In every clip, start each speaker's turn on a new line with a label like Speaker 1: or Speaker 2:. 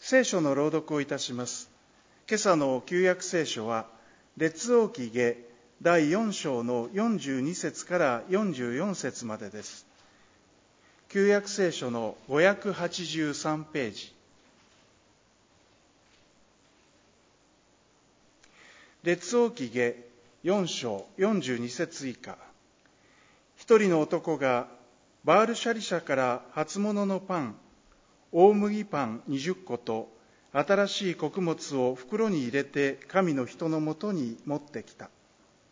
Speaker 1: 聖書の朗読をいたします。今朝の旧約聖書は、列王記下第4章の42節から44節までです。旧約聖書の583ページ。列王記下4章42節以下。一人の男がバールシャリシャから初物のパン、大麦パン20個と新しい穀物を袋に入れて神の人のもとに持ってきた。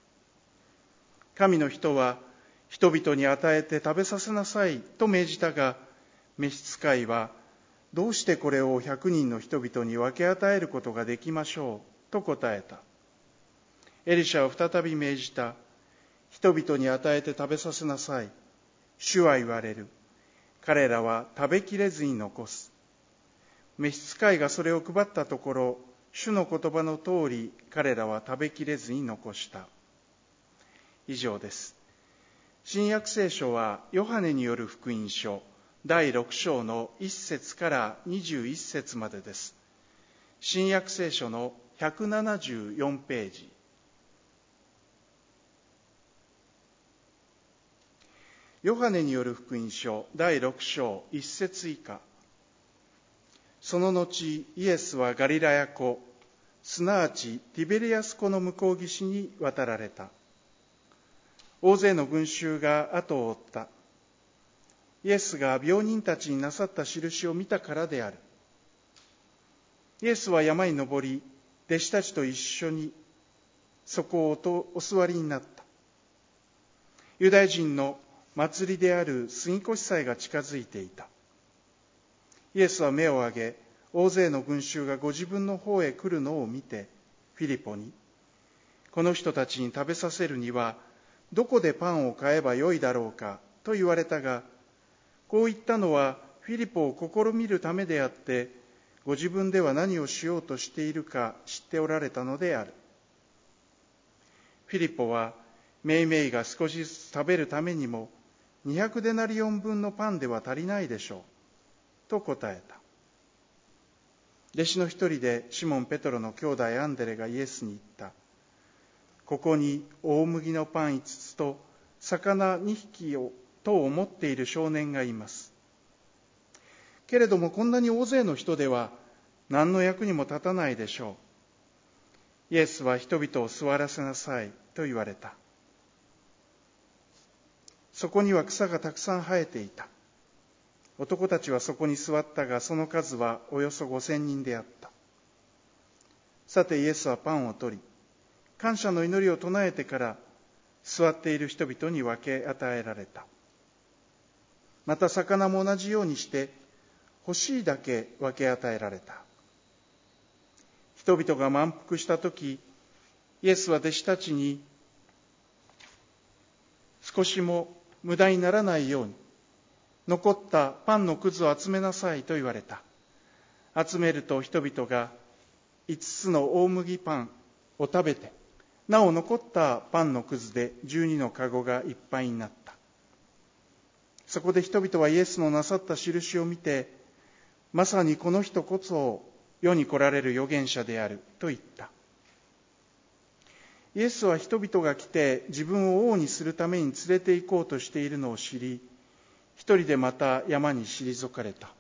Speaker 1: 神の人は人々に与えて食べさせなさいと命じたが、召使いはどうしてこれを100人の人々に分け与えることができましょうと答えた。エリシャは再び命じた。人々に与えて食べさせなさい。主は言われる。彼らは食べきれずに残す。召使いがそれを配ったところ、主の言葉の通り、彼らは食べきれずに残した。以上です。新約聖書は、ヨハネによる福音書、第6章の1節から21節までです。新約聖書の174ページ。ヨハネによる福音書第6章1節以下。その後、イエスはガリラヤ湖、すなわちティベリアス湖の向こう岸に渡られた。大勢の群衆が後を追った。イエスが病人たちになさった印を見たからである。イエスは山に登り、弟子たちと一緒にそこをお座りになった。ユダヤ人の祭りである杉越祭が近づいていた。イエスは目を上げ、大勢の群衆がご自分の方へ来るのを見て、フィリポに、この人たちに食べさせるには、どこでパンを買えばよいだろうかと言われたが、こう言ったのはフィリポを試みるためであって、ご自分では何をしようとしているか知っておられたのである。フィリポは、めいめいが少しずつ食べるためにも、200デナリオン分のパンでは足りないでしょう、と答えた。弟子の一人でシモン・ペトロの兄弟アンデレがイエスに言った。ここに大麦のパン5つと魚2匹をと思っている少年がいます。けれどもこんなに大勢の人では何の役にも立たないでしょう。イエスは人々を座らせなさいと言われた。そこには草がたくさん生えていた。男たちはそこに座ったが、その数はおよそ5000人であった。さてイエスはパンを取り、感謝の祈りを唱えてから座っている人々に分け与えられた。また魚も同じようにして欲しいだけ分け与えられた。人々が満腹したとき、イエスは弟子たちに少しも無駄にならないように残ったパンのくずを集めなさいと言われた。集めると人々が5つの大麦パンを食べて、なお残ったパンのくずで12のかごがいっぱいになった。そこで人々はイエスのなさった印を見て、まさにこの人こそ世に来られる預言者であると言った。イエスは人々が来て自分を王にするために連れて行こうとしているのを知り、一人でまた山に退かれた。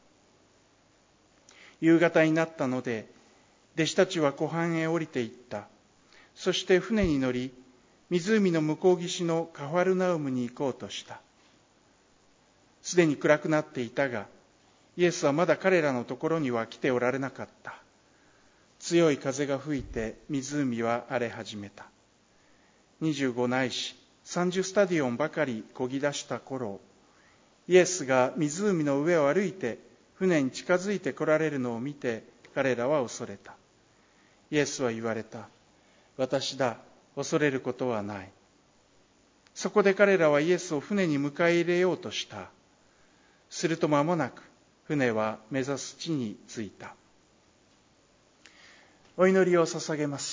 Speaker 1: 夕方になったので、弟子たちは湖畔へ降りて行った。そして船に乗り、湖の向こう岸のカファルナウムに行こうとした。すでに暗くなっていたが、イエスはまだ彼らのところには来ておられなかった。強い風が吹いて湖は荒れ始めた。25ないし30スタディオンばかり漕ぎ出した頃、イエスが湖の上を歩いて船に近づいて来られるのを見て、彼らは恐れた。イエスは言われた。私だ、恐れることはない。そこで彼らはイエスを船に迎え入れようとした。すると間もなく船は目指す地に着いた。お祈りを捧げます。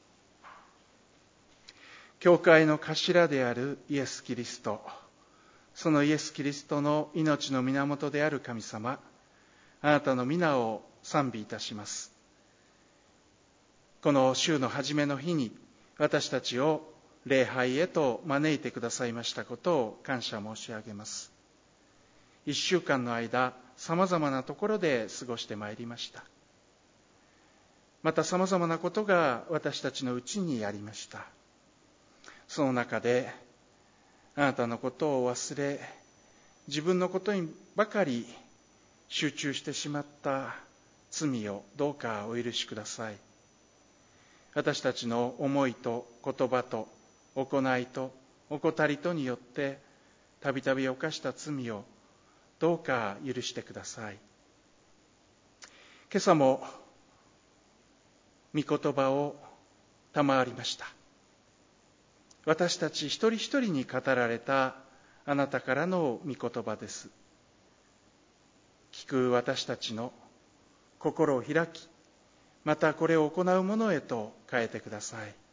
Speaker 1: 教会の頭であるイエス・キリスト、 そのイエス・キリストの命の源である神様、あなたの皆を賛美いたします。この週の初めの日に私たちを礼拝へと招いてくださいましたことを感謝申し上げます。1週間の間、さまざまなところで過ごしてまいりました。またさまざまなことが私たちのうちにありました。その中であなたのことを忘れ、自分のことにばかり集中してしまった罪をどうかお許しください。私たちの思いと言葉と行いと怠りとによってたびたび犯した罪をどうか許してください。今朝も御言葉を賜りました。私たち一人一人に語られたあなたからの御言葉です。聞く私たちの心を開き、またこれを行うものへと変えてください。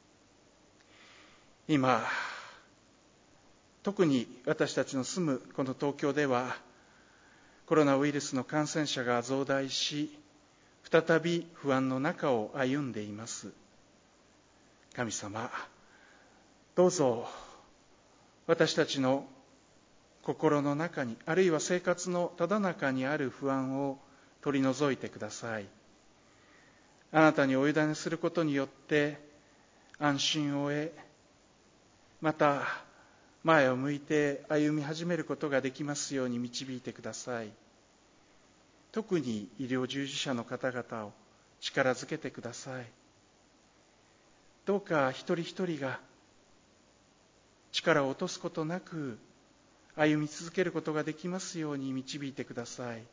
Speaker 1: 今、特に私たちの住むこの東京では、コロナウイルスの感染者が増大し、再び不安の中を歩んでいます。神様、どうぞ私たちの心の中に、あるいは生活のただ中にある不安を取り除いてください。あなたにお委ねすることによって安心を得、また前を向いて歩み始めることができますように導いてください。特に医療従事者の方々を力づけてください。どうか一人一人が力を落とすことなく歩み続けることができますように導いてください。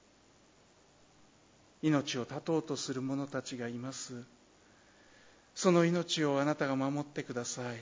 Speaker 1: 命を絶とうとする者たちがいます。その命をあなたが守ってください。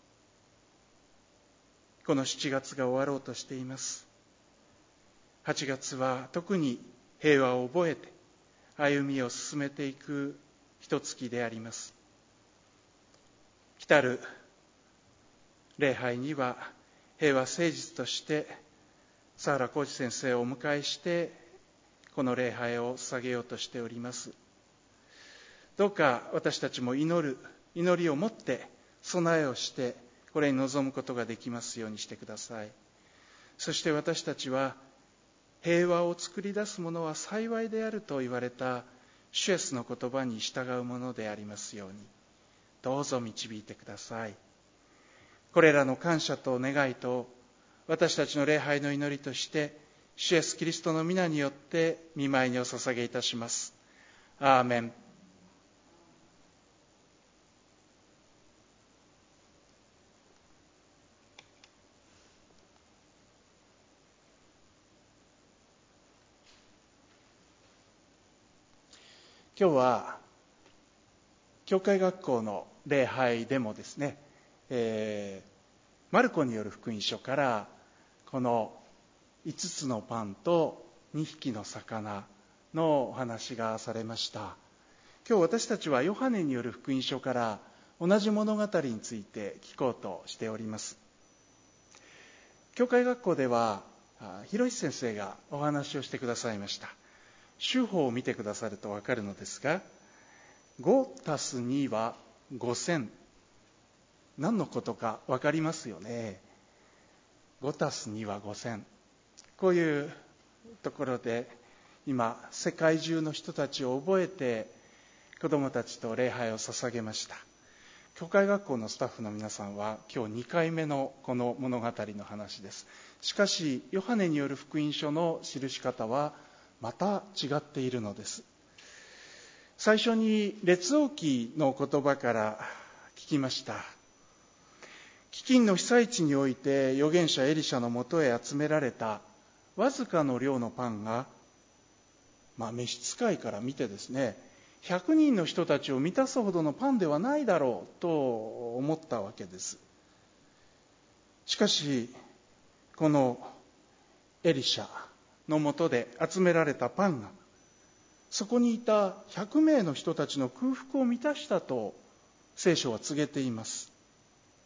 Speaker 1: この7月が終わろうとしています。8月は特に平和を覚えて歩みを進めていく一月であります。来たる礼拝には平和誠実として佐原浩二先生をお迎えしてこの礼拝を捧げようとしております。どうか私たちも祈りを持って備えをしてこれに臨むことができますようにしてください。そして私たちは平和を作り出す者は幸いであると言われた主イエスの言葉に従うものでありますようにどうぞ導いてください。これらの感謝と願いと私たちの礼拝の祈りとして主イエスキリストの皆によって御前にお捧げいたします。アーメン。今日は教会学校の礼拝でもですね、マルコによる福音書からこの5つのパンと2匹の魚のお話がされました。今日私たちはヨハネによる福音書から同じ物語について聞こうとしております。教会学校では広石先生がお話をしてくださいました。手法を見てくださると分かるのですが、5+2は5000、何のことか分かりますよね。5+2は5000。こういうところで今世界中の人たちを覚えて子どもたちと礼拝を捧げました。教会学校のスタッフの皆さんは今日2回目のこの物語の話です。しかしヨハネによる福音書の記し方はまた違っているのです。最初に列王記の言葉から聞きました。飢饉の被災地において預言者エリシャのもとへ集められたわずかの量のパンが、召使いから見てですね、100人の人たちを満たすほどのパンではないだろうと思ったわけです。しかしこのエリシャのもとで集められたパンがそこにいた100名の人たちの空腹を満たしたと聖書は告げています。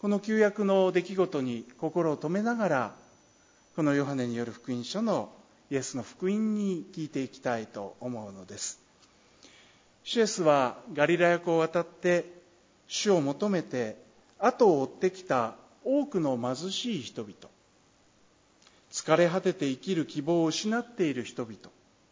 Speaker 1: この旧約の出来事に心を留めながら、このヨハネによる福音書のイエスの福音に聞いていきたいと思うのです。主イエスはガリラヤ湖を渡って主を求めて後を追ってきた多くの貧しい人々、疲れ果てて生きる希望を失っている人々、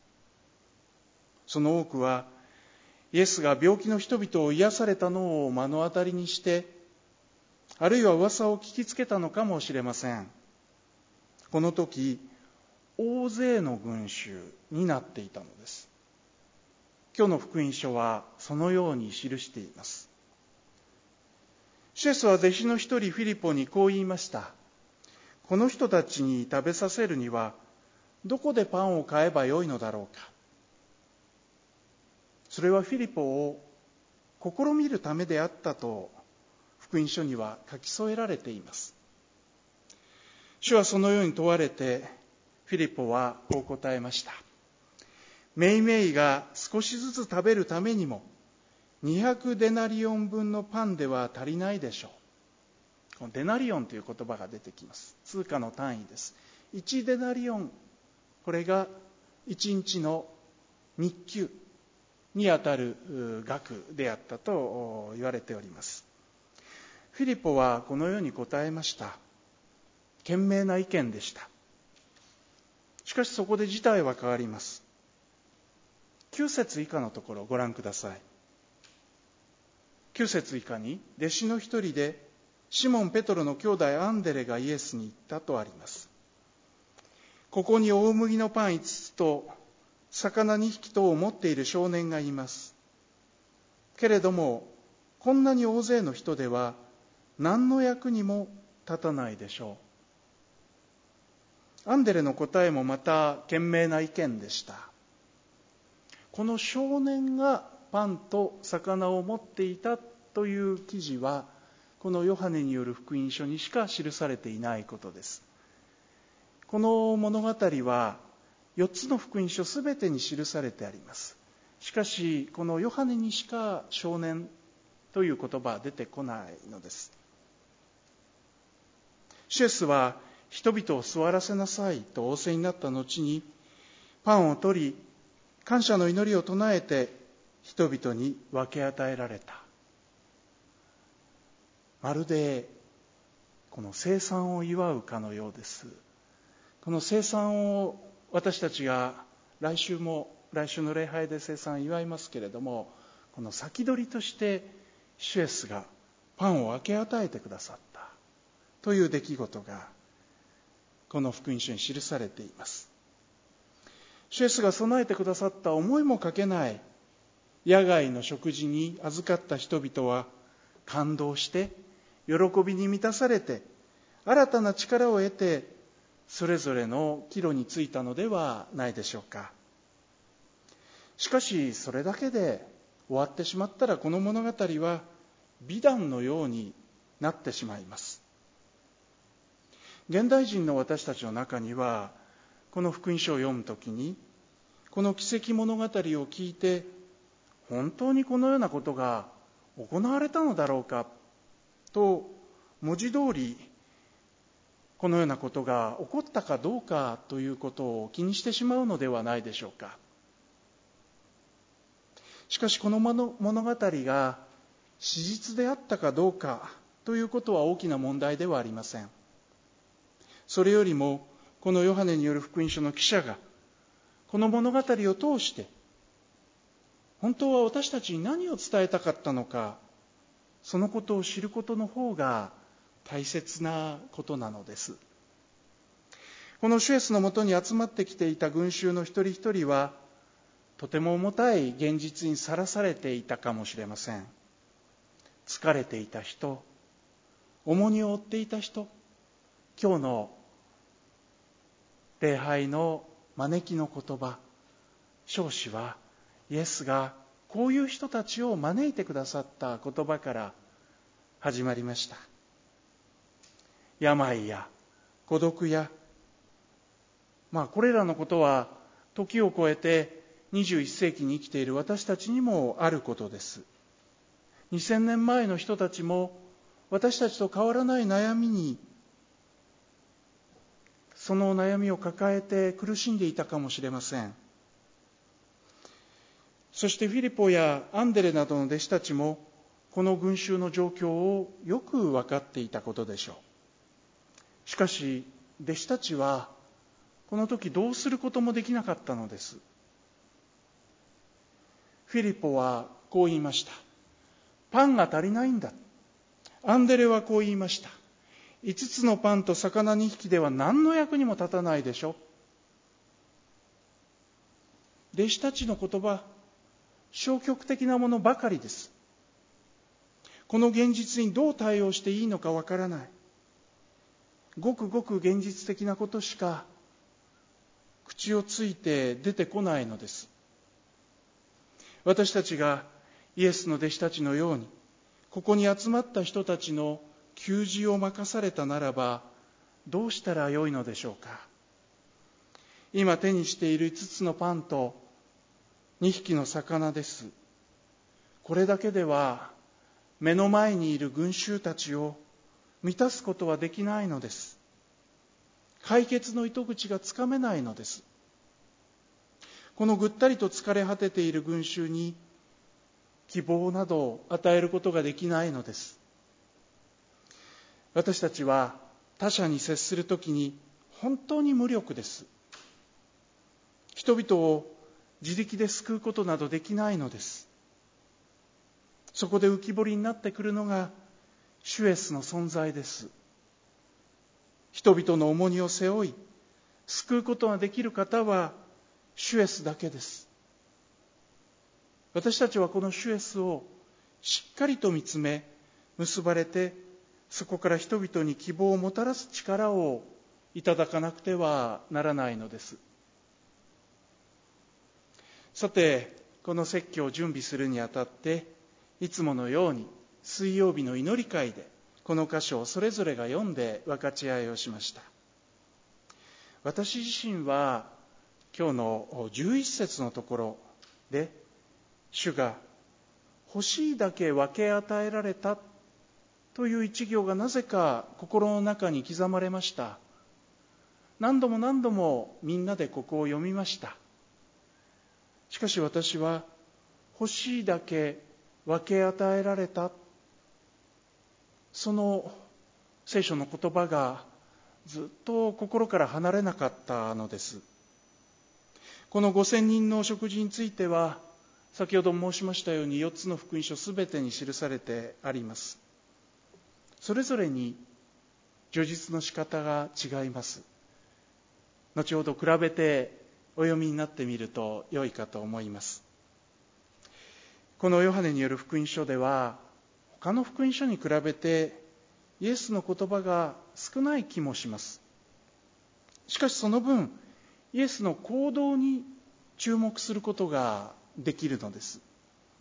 Speaker 1: その多くはイエスが病気の人々を癒されたのを目の当たりにして、あるいは噂を聞きつけたのかもしれません。この時、大勢の群衆になっていたのです。今日の福音書はそのように記しています。主イエスは弟子の一人フィリポにこう言いました。この人たちに食べさせるにはどこでパンを買えばよいのだろうか。それはフィリポを試みるためであったと福音書には書き添えられています。主はそのように問われて、フィリポはこう答えました。めいめいが少しずつ食べるためにも200デナリオン分のパンでは足りないでしょう。このデナリオンという言葉が出てきます。通貨の単位です。1デナリオン、これが1日の日給にあたる額であったと言われております。フィリポはこのように答えました。賢明な意見でした。しかしそこで事態は変わります。9節以下のところをご覧ください。9節以下に、弟子の一人でシモン・ペトロの兄弟アンデレがイエスに言ったとあります。ここに大麦のパン5つと魚2匹とを持っている少年がいます。けれどもこんなに大勢の人では何の役にも立たないでしょう。アンデレの答えもまた賢明な意見でした。この少年がパンと魚を持っていたという記事はこのヨハネによる福音書にしか記されていないことです。この物語は4つの福音書すべてに記されてあります。しかしこのヨハネにしか少年という言葉は出てこないのです。主イエスは人々を座らせなさいと仰せになった後にパンを取り感謝の祈りを唱えて人々に分け与えられた。まるでこの聖餐を祝うかのようです。この聖餐を私たちが来週の礼拝で聖餐を祝いますけれども、この先取りとして主イエスがパンを分け与えてくださったという出来事がこの福音書に記されています。主イエスが備えてくださった思いもかけない野外の食事に預かった人々は感動して喜びに満たされて新たな力を得てそれぞれの帰路についたのではないでしょうか。しかしそれだけで終わってしまったらこの物語は美談のようになってしまいます。現代人の私たちの中にはこの福音書を読むときにこの奇跡物語を聞いて本当にこのようなことが行われたのだろうかと文字通りこのようなことが起こったかどうかということを気にしてしまうのではないでしょうか。しかしこの物語が史実であったかどうかということは大きな問題ではありません。それよりもこのヨハネによる福音書の記者がこの物語を通して本当は私たちに何を伝えたかったのか、そのことを知ることの方が大切なことなのです。この主イエスのもとに集まってきていた群衆の一人一人はとても重たい現実にさらされていたかもしれません。疲れていた人、重荷を負っていた人、今日の礼拝の招きの言葉、召使はイエスがこういう人たちを招いてくださった言葉から始まりました。病や孤独や、これらのことは時を超えて21世紀に生きている私たちにもあることです。2000年前の人たちも私たちと変わらない悩みに、その悩みを抱えて苦しんでいたかもしれません。そしてフィリポやアンデレなどの弟子たちもこの群衆の状況をよく分かっていたことでしょう。しかし弟子たちはこの時どうすることもできなかったのです。フィリポはこう言いました。パンが足りないんだ。アンデレはこう言いました。5つのパンと魚2匹では何の役にも立たないでしょ。弟子たちの言葉、消極的なものばかりです。この現実にどう対応していいのかわからない。ごくごく現実的なことしか口をついて出てこないのです。私たちがイエスの弟子たちのように、ここに集まった人たちの給仕を任されたならば、どうしたらよいのでしょうか。今手にしている5つのパンと2匹の魚です。これだけでは目の前にいる群衆たちを満たすことはできないのです。解決の糸口がつかめないのです。このぐったりと疲れ果てている群衆に希望などを与えることができないのです。私たちは他者に接するときに本当に無力です。人々を自力で救うことなどできないのです。そこで浮き彫りになってくるのが主イエスの存在です。人々の重荷を背負い救うことができる方は主イエスだけです。私たちはこの主イエスをしっかりと見つめ結ばれて、そこから人々に希望をもたらす力をいただかなくてはならないのです。さて、この説教を準備するにあたって、いつものように水曜日の祈り会でこの箇所をそれぞれが読んで分かち合いをしました。私自身は今日の11節のところで、主が欲しいだけ分け与えられたという一行がなぜか心の中に刻まれました。何度も何度もみんなでここを読みました。しかし私は欲しいだけ分け与えられた、その聖書の言葉がずっと心から離れなかったのです。この5000人の食事については先ほど申しましたように4つの福音書すべてに記されてあります。それぞれに叙述の仕方が違います。後ほど比べてお読みになってみると良いかと思います。このヨハネによる福音書では他の福音書に比べてイエスの言葉が少ない気もします。しかしその分イエスの行動に注目することができるのです。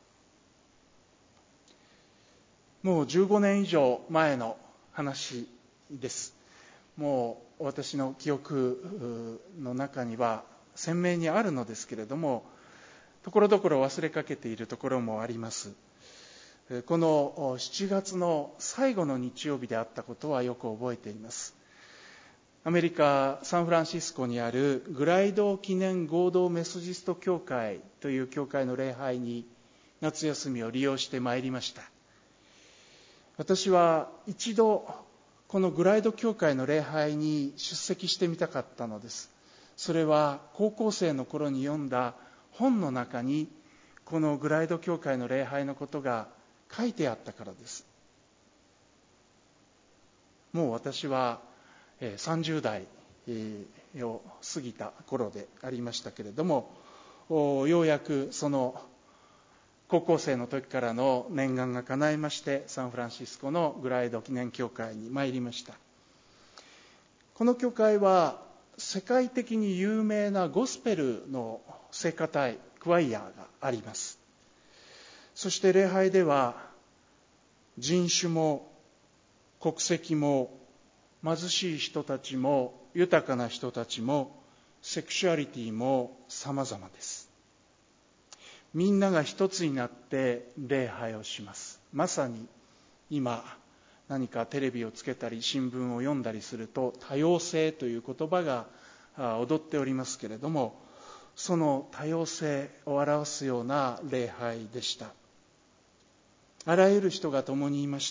Speaker 1: もう15年以上前の話です。もう私の記憶の中には鮮明にあるのですけれども、ところどころ忘れかけているところもあります。この7月の最後の日曜日であったことはよく覚えています。アメリカ・サンフランシスコにあるグライド記念合同メソジスト教会という教会の礼拝に夏休みを利用してまいりました。私は一度このグライド教会の礼拝に出席してみたかったのです。それは高校生の頃に読んだ本の中にこのグライド教会の礼拝のことが書いてあったからです。もう私は30代を過ぎた頃でありましたけれども、ようやくその高校生の時からの念願が叶いまして、サンフランシスコのグライド記念教会に参りました。この教会は世界的に有名なゴスペルの聖歌隊クワイアがあります。そして礼拝では人種も国籍も貧しい人たちも豊かな人たちもセクシュアリティも様々です。みんなが一つになって礼拝をします。まさに今何かテレビをつけたり新聞を読んだりすると、多様性という言葉が踊っておりますけれども、その多様性を表すような礼拝でした。あらゆる人が共にいました。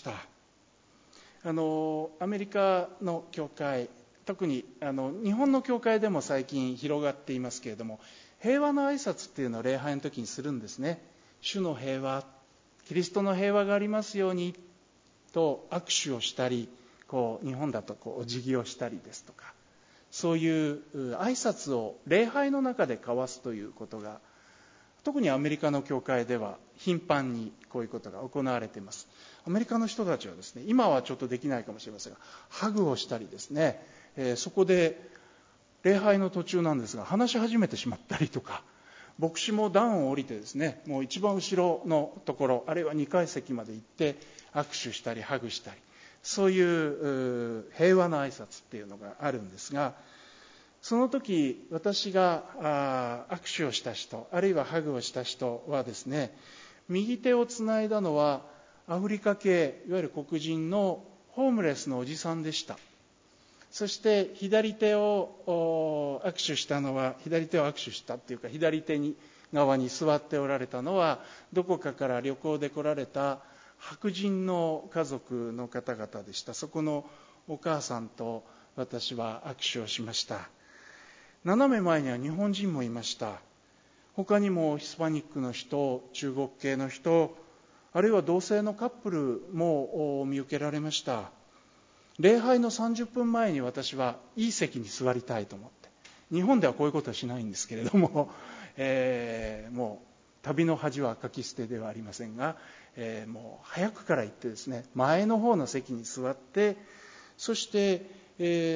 Speaker 1: アメリカの教会、特に日本の教会でも最近広がっていますけれども、平和の挨拶っていうのを礼拝の時にするんですね。主の平和、キリストの平和がありますようにと握手をしたり、日本だとお辞儀をしたりですとか、そういう挨拶を礼拝の中で交わすということが、特にアメリカの教会では頻繁にこういうことが行われています。アメリカの人たちはですね、今はちょっとできないかもしれませんが、ハグをしたりですね、そこで礼拝の途中なんですが話し始めてしまったりとか、牧師も段を降りてですね、もう一番後ろのところ、あるいは2階席まで行って握手したりハグしたり、そういう平和な挨拶っていうのがあるんですが、その時私が握手をした人、あるいはハグをした人はですね、右手をつないだのはアフリカ系、いわゆる黒人のホームレスのおじさんでした。そして左手を握手したのは、左手を握手したっていうか、左手側に座っておられたのは、どこかから旅行で来られた白人の家族の方々でした。そこのお母さんと私は握手をしました。斜め前には日本人もいました。他にもヒスパニックの人、中国系の人、あるいは同性のカップルも見受けられました。礼拝の30分前に私はいい席に座りたいと思って、日本ではこういうことはしないんですけれども、もう旅の恥はかき捨てではありませんが、もう早くから行ってですね、前の方の席に座って、そして、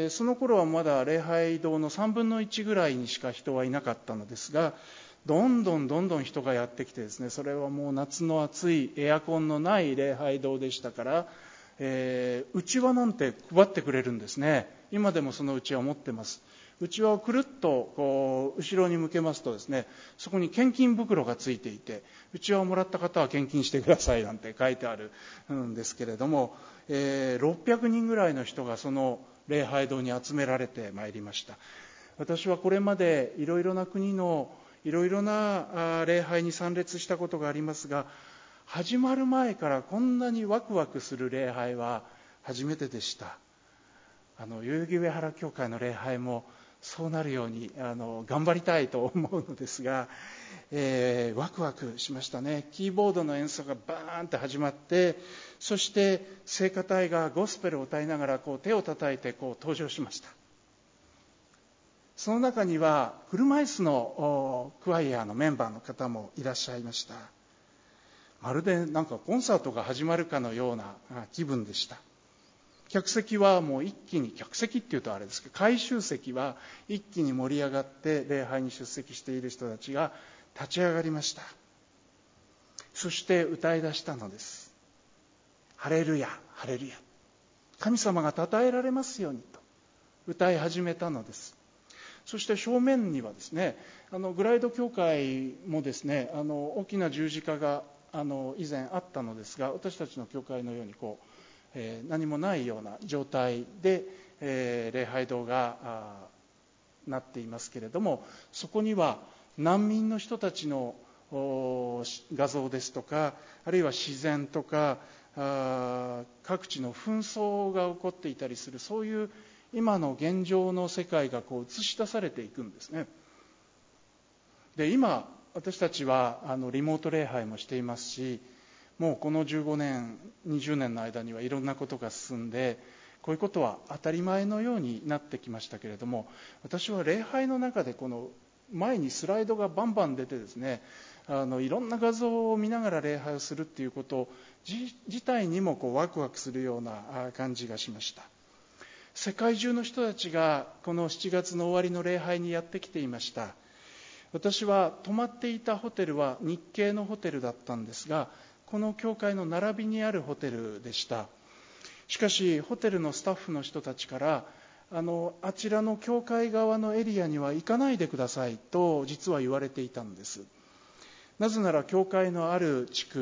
Speaker 1: その頃はまだ礼拝堂の3分の1ぐらいにしか人はいなかったのですが、どんどん人がやってきてですね、それはもう夏の暑いエアコンのない礼拝堂でしたから、うちわなんて配ってくれるんですね。今でもそのうちわを持ってます。うちわをくるっと後ろに向けますとですね、そこに献金袋がついていて、うちわをもらった方は献金してくださいなんて書いてあるんですけれども、600人ぐらいの人がその礼拝堂に集められてまいりました。私はこれまでいろいろな国のいろいろな礼拝に参列したことがありますが、始まる前からこんなにワクワクする礼拝は初めてでした。代々木上原教会の礼拝もそうなるように頑張りたいと思うのですが、ワクワクしましたね。キーボードの演奏がバーンと始まって、そして聖歌隊がゴスペルを歌いながら手を叩いて登場しました。その中には車椅子のクワイアのメンバーの方もいらっしゃいました。まるでなんかコンサートが始まるかのような気分でした。客席はもう一気に、客席っていうとあれですけど、回収席は一気に盛り上がって礼拝に出席している人たちが立ち上がりました。そして歌い出したのです。ハレルヤ、ハレルヤ。神様が称えられますようにと歌い始めたのです。そして正面にはですね、グライド教会もですね、大きな十字架が以前あったのですが、私たちの教会のように何もないような状態で、礼拝堂がなっていますけれども、そこには難民の人たちの画像ですとか、あるいは自然とか各地の紛争が起こっていたりする、そういう今の現状の世界が映し出されていくんですね。で、今私たちはリモート礼拝もしていますし、もうこの15年20年の間にはいろんなことが進んで、こういうことは当たり前のようになってきましたけれども、私は礼拝の中でこの前にスライドがバンバン出てですね、いろんな画像を見ながら礼拝をするっていうこと自体にもワクワクするような感じがしました。世界中の人たちがこの7月の終わりの礼拝にやってきていました。私は泊まっていたホテルは日系のホテルだったんですが、この教会の並びにあるホテルでした。しかしホテルのスタッフの人たちからあちらの教会側のエリアには行かないでくださいと実は言われていたんです。なぜなら教会のある地区、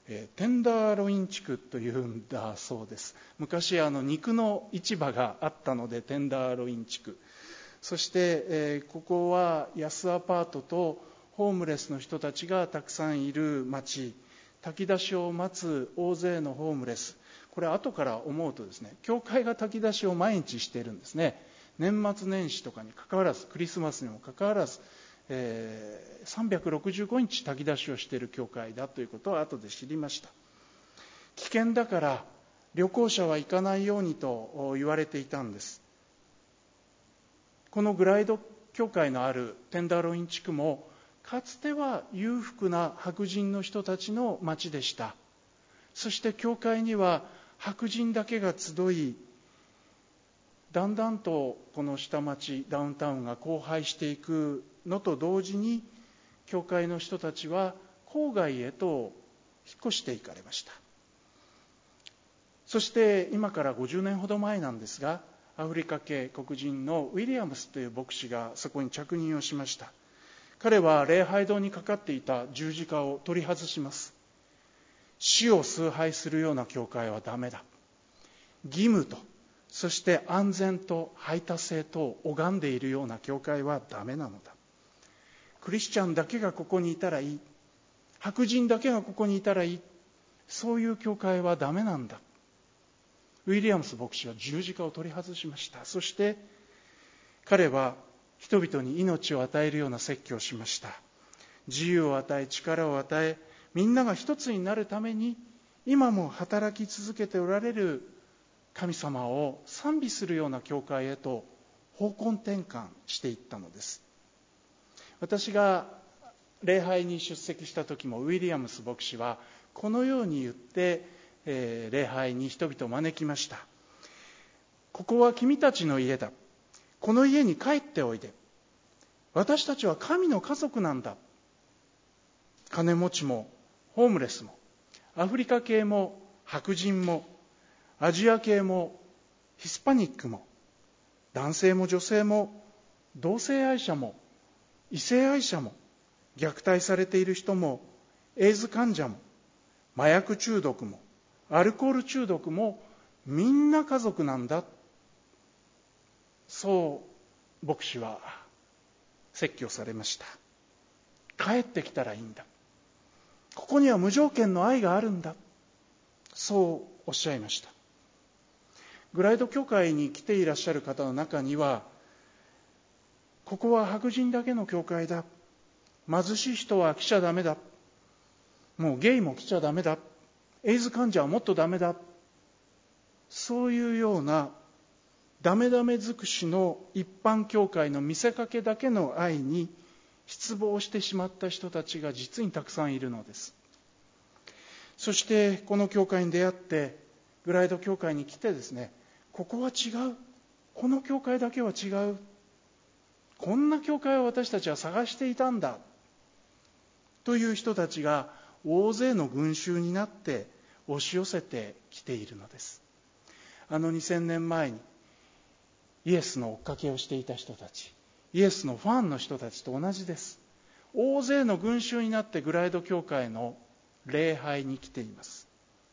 Speaker 1: テンダーロイン地区というんだそうです。昔肉の市場があったのでテンダーロイン地区。そして、ここは安アパートとホームレスの人たちがたくさんいる町、炊き出しを待つ大勢のホームレス。これ後から思うとですね、教会が炊き出しを毎日しているんですね。年末年始とかにかかわらず、クリスマスにもかかわらず、365日炊き出しをしている教会だということを後で知りました。危険だから旅行者は行かないようにと言われていたんです。このグライド教会のあるテンダーロイン地区もかつては裕福な白人の人たちの町でした。そして教会には白人だけが集い、だんだんとこの下町ダウンタウンが荒廃していくのと同時に、教会の人たちは郊外へと引っ越していかれました。そして今から50年ほど前なんですが、アフリカ系黒人のウィリアムスという牧師がそこに着任をしました。彼は礼拝堂にかかっていた十字架を取り外します。死を崇拝するような教会はダメだ。義務と、そして安全と排他性とを拝んでいるような教会はダメなのだ。クリスチャンだけがここにいたらいい。白人だけがここにいたらいい。そういう教会はダメなんだ。ウィリアムス牧師は十字架を取り外しました。そして彼は人々に命を与えるような説教をしました。自由を与え、力を与え、みんなが一つになるために今も働き続けておられる神様を賛美するような教会へと方向転換していったのです。私が礼拝に出席した時もウィリアムス牧師はこのように言って、礼拝に人々を招きました。ここは君たちの家だ。この家に帰っておいで。私たちは神の家族なんだ。金持ちもホームレスもアフリカ系も白人もアジア系もヒスパニックも男性も女性も同性愛者も異性愛者も虐待されている人もエイズ患者も麻薬中毒もアルコール中毒もみんな家族なんだ。そう牧師は説教されました。帰ってきたらいいんだ。ここには無条件の愛があるんだ。そうおっしゃいました。グライド教会に来ていらっしゃる方の中には、ここは白人だけの教会だ。貧しい人は来ちゃダメだ。もうゲイも来ちゃダメだ。エイズ患者はもっとダメだ。そういうようなダメダメ尽くしの一般教会の見せかけだけの愛に失望してしまった人たちが実にたくさんいるのです。そしてこの教会に出会ってグライド教会に来てですね、ここは違う。この教会だけは違う。こんな教会を私たちは探していたんだ。という人たちが大勢の群衆になって押し寄せてきているのです。2000年前にイエスの追っかけをしていた人たち、イエスのファンの人たちと同じです。大勢の群衆になってグライド教会の礼拝に来ています。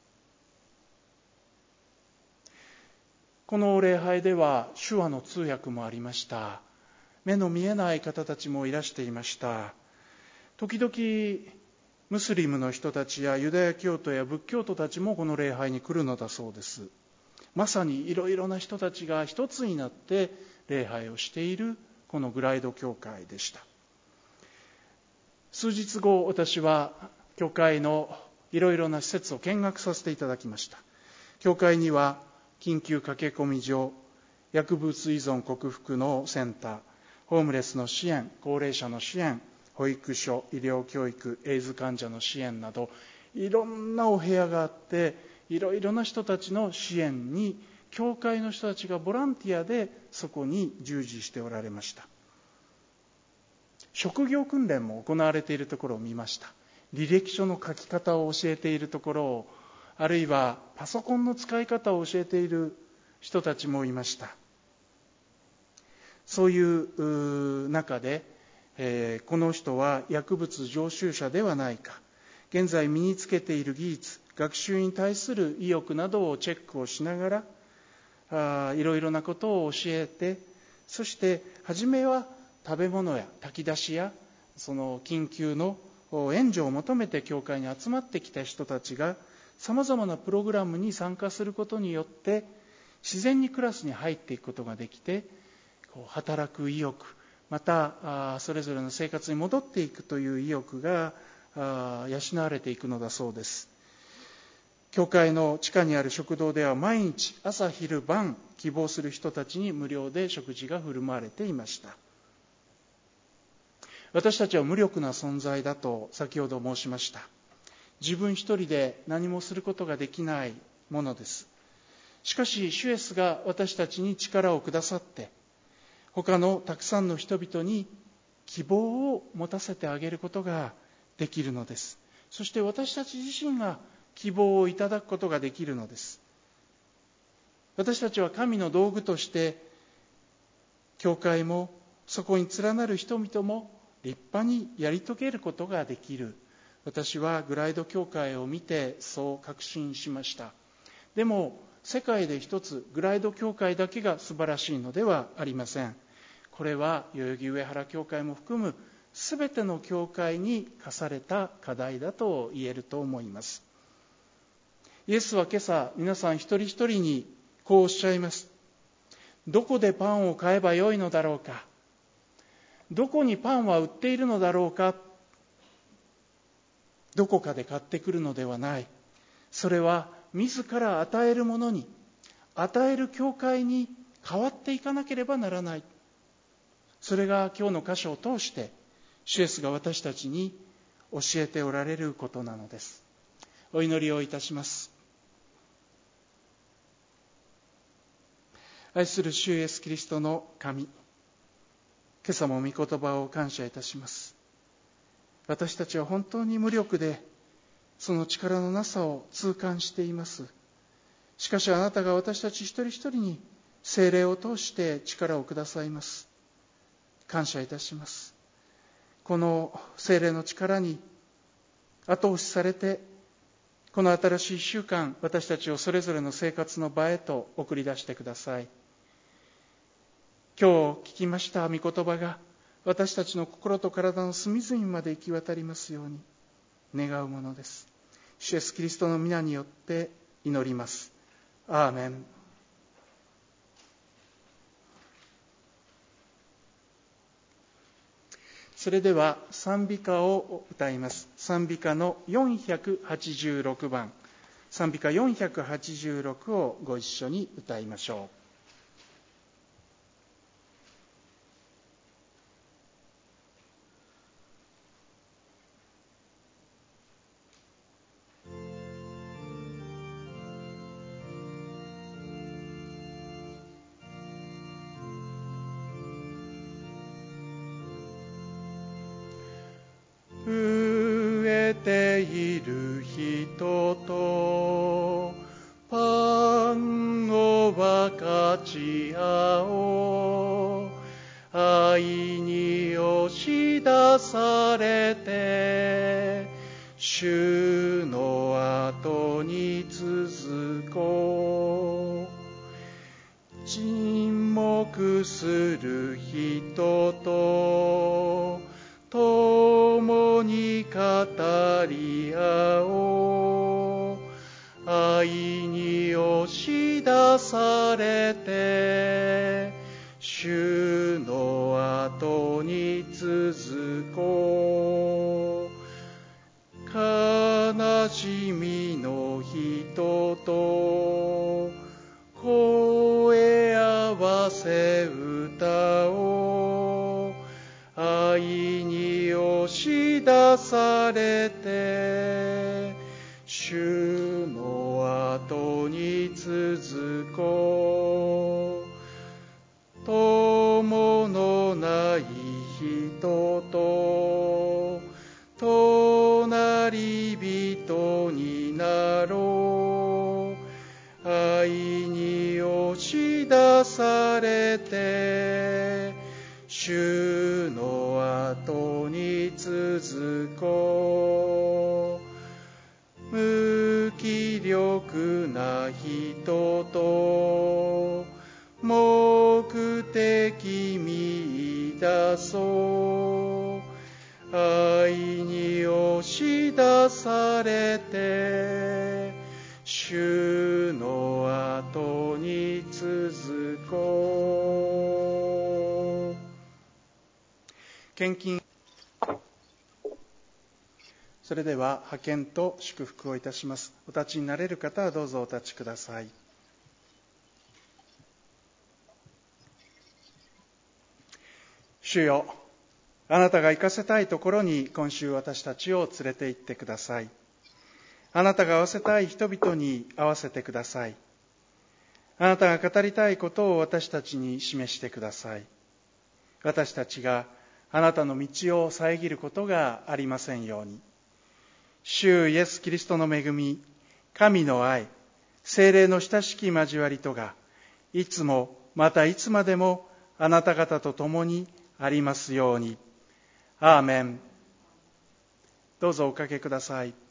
Speaker 1: この礼拝では手話の通訳もありました。目の見えない方たちもいらしていました。時々ムスリムの人たちやユダヤ教徒や仏教徒たちもこの礼拝に来るのだそうです。まさにいろいろな人たちが一つになって礼拝をしているこのグライド教会でした。数日後、私は教会のいろいろな施設を見学させていただきました。教会には緊急駆け込み所、薬物依存克服のセンター、ホームレスの支援、高齢者の支援、保育所、医療教育、エイズ患者の支援など、いろんなお部屋があって、いろいろな人たちの支援に教会の人たちがボランティアでそこに従事しておられました。職業訓練も行われているところを見ました。履歴書の書き方を教えているところを、あるいはパソコンの使い方を教えている人たちもいました。そういう中で、この人は薬物常習者ではないか、 現在身につけている技術、学習に対する意欲などをチェックをしながら、いろいろなことを教えて、そして初めは食べ物や炊き出しやその緊急の援助を求めて教会に集まってきた人たちが、さまざまなプログラムに参加することによって自然にクラスに入っていくことができて、働く意欲、またそれぞれの生活に戻っていくという意欲が養われていくのだそうです。教会の地下にある食堂では毎日朝昼晩希望する人たちに無料で食事が振る舞われていました。私たちは無力な存在だと先ほど申しました。自分一人で何もすることができないものです。しかし主イエスが私たちに力をくださって、他のたくさんの人々に希望を持たせてあげることができるのです。そして私たち自身が希望をいただくことができるのです。私たちは神の道具として、教会もそこに連なる人々も立派にやり遂げることができる。私はグライド教会を見てそう確信しました。でも世界で一つグライド教会だけが素晴らしいのではありません。これは代々木上原教会も含むすべての教会に課された課題だと言えると思います。イエスは今朝皆さん一人一人にこうおっしゃいます。どこでパンを買えばよいのだろうか。どこにパンは売っているのだろうか。どこかで買ってくるのではない。それは自ら与えるものに、与える教会に変わっていかなければならない。それが今日の箇所を通して主イエスが私たちに教えておられることなのです。お祈りをいたします。愛する主イエスキリストの神、今朝も御言葉を感謝いたします。私たちは本当に無力で、その力のなさを痛感しています。しかしあなたが私たち一人一人に聖霊を通して力をくださいます。感謝いたします。この聖霊の力に後押しされて、この新しい1週間、私たちをそれぞれの生活の場へと送り出してください。今日聞きました御言葉が私たちの心と体の隅々まで行き渡りますように願うものです。主イエスキリストの皆によって祈ります。アーメン。それでは賛美歌を歌います。賛美歌の486番、賛美歌486をご一緒に歌いましょう。飢えている人とパンを分かち合おう。愛に押し出されて主の後に続こう。沈黙する人と共に語り合おう。愛に押し出されて主の後に続こう。悲しみの人と声合わせ歌おう。愛に押し出されて主の後に続こう。友のない人と隣人になろう。愛に押し出されて主の後に続こう。 無気力な人と目的見出そう。愛に押し出されて主の後に続こう。献金。それでは派遣と祝福をいたします。お立ちになれる方はどうぞお立ちください。主よ、あなたが行かせたいところに今週私たちを連れて行ってください。あなたが会わせたい人々に会わせてください。あなたが語りたいことを私たちに示してください。私たちがあなたの道を遮ることがありませんように。主イエス・キリストの恵み、神の愛、聖霊の親しき交わりとが、いつもまたいつまでもあなた方と共にありますように。アーメン。どうぞおかけください。